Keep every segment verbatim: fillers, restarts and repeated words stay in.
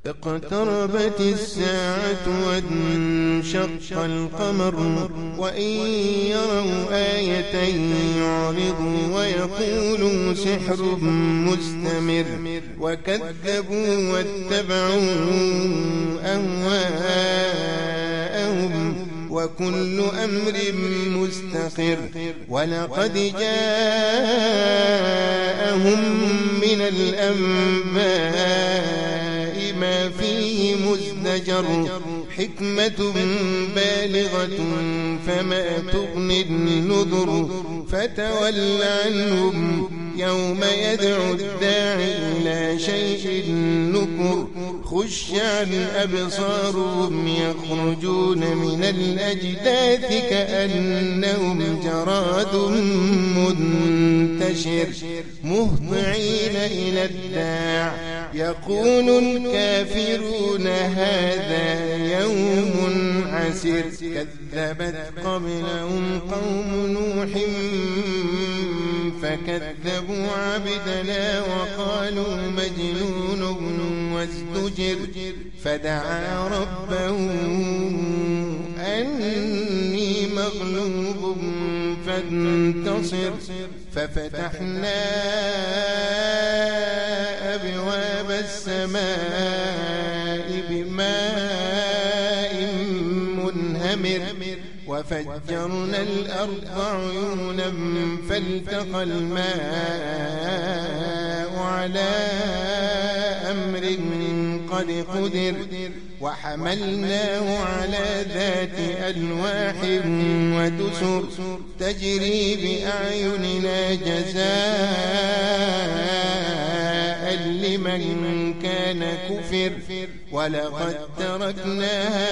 اقتربت الساعة وانشق القمر وإن يروا آية يعرضوا ويقولوا سحر مستمر وكذبوا واتبعوا أهواءهم وكل أمر مستقر ولقد جاءهم من الأنباء ما فيه مزدجر حكمة بالغة فما تغني النذر فتول عنهم يوم يدعو الداعي إلى شيء نكر خش عن أبصارهم يخرجون من الأجداث كأنهم جراد منتشر مهطعين إلى الداع يقول الكافرون هذا يوم عسير كذبت قبلهم قوم نوح فكذبوا عبدنا وقالوا مجنون وازدجر فدعا ربه أني مغلوب فانتصر ففتحنا أبواب السماء بماء منهمر وفجرنا الأرض عيونا فالتقى الماء على أمر قد قدر وحملناه على ذات ألواح ودسر تجري بأعيننا جزاء لمن كان كفر ولقد تركناها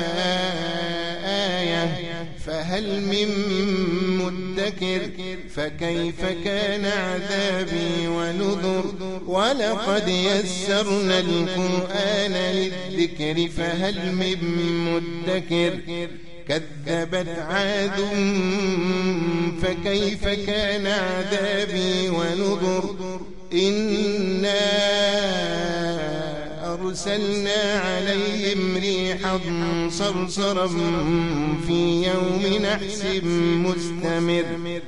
آية فهل من مدكر فكيف كان عذابي ونذر ولقد يسرنا القرآن للذكر فهل من مدكر كذبت عاد فكيف كان عذابي ونذر إنا أرسلنا عليهم ريحا صرصرا في يوم نحس مستمر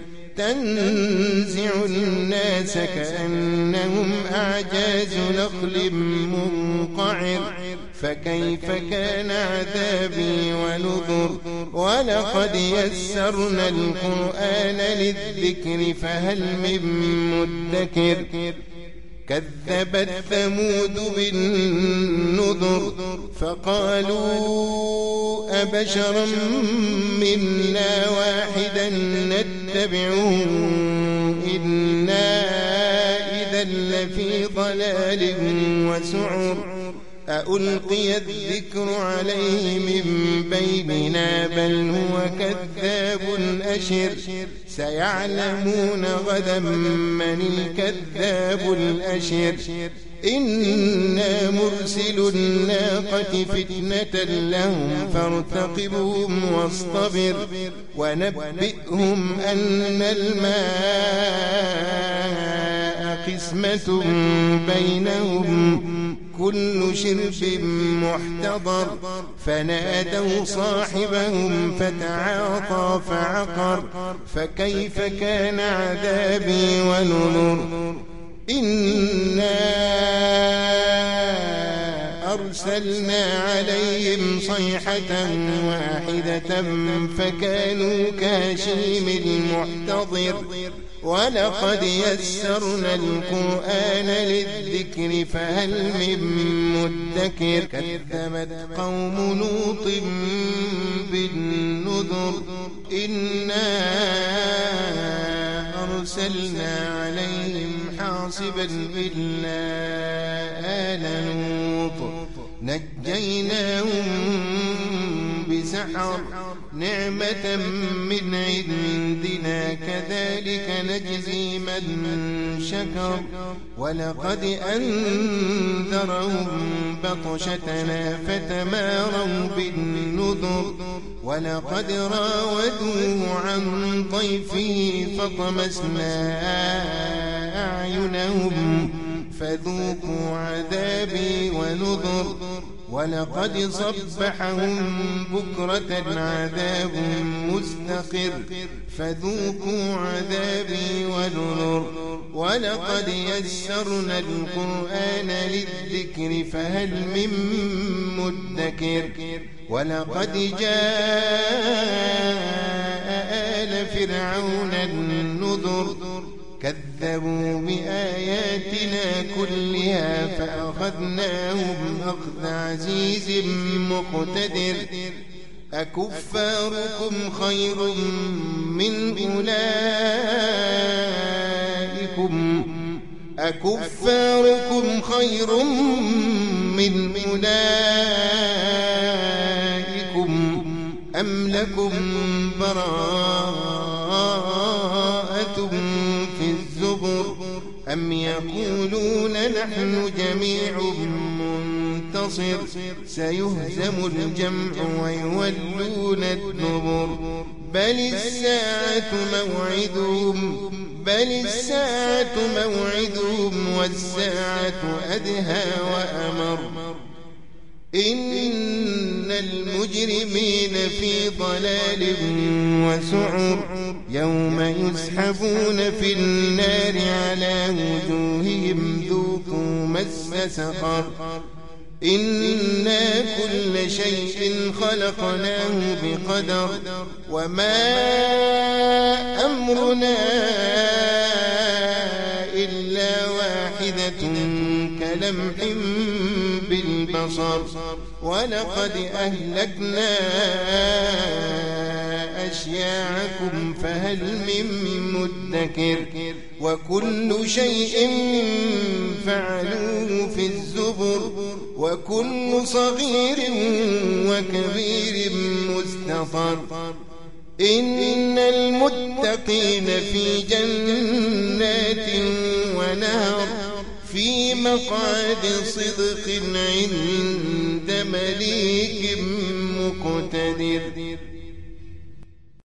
تنزع الناس كأنهم أعجاز نخل منقعر فكيف كان عذابي ونذر ولقد يسرنا القرآن للذكر فهل من مدكر كذبت ثمود بالنذر فقالوا أبشرا منا واحدا نتبعه إنا إذا لفي ضلال وسعر أألقي الذكر عليه من بيننا بل هو كذاب أشر سيعلمون غدا من الكذاب الأشر إنا مرسل الناقة فتنة لهم فارتقبهم واصطبر ونبئهم أن الماء قسمة بينهم كل شرب محتضر فنادوا صاحبهم فتعاطى فعقر فكيف كان عذابي ونذر إنا أرسلنا عليهم صيحة واحدة فكانوا كهشيم المحتضر ولقد يسرنا القرآن للذكر فهل من مدكر كذبت قوم لوط بالنذر إنا أرسلنا عليهم حاصبا إلا آل لوط نجيناهم بسحر نعمة من عندنا كذلك نجزي من شكر ولقد أنذرهم بطشتنا فتماروا بالنذر ولقد راودوه عن ضيفه فطمسنا أعينهم فذوقوا عذابي ونذر ولقد صبحهم بكرة عذاب مستقر فذوقوا عذابي ونذر ولقد يسرنا القرآن للذكر فهل من مدكر ولقد جاء آل فرعون النذر كذبوا بآياتنا كلها فأخذناهم أخذ عزيز مقتدر أكفاركم خير من أولئكم أكفاركم خير من أولئكم أم لكم براءة في الزبر أم يقولون نحن جميع منتصر سيهزم الجمع ويولون الدبر بل الساعة موعدهم بل الساعة موعدهم والساعة أدهى وأمر إن المجرمين في ضلال وسعر يوم يسحبون في النار على وجوههم ذوقوا مس سقر إنا كل شيء خلقناه بقدر وما أمرنا إلا واحدة كلمح بالبصر ولقد أهلكنا أشياعكم فهل من مدكر وكل شيء فعلوه في الزبر وكل صغير وكبير مستطر إن المتقين في جنات ونهر في مقعد صدق عند مليك مقتدر.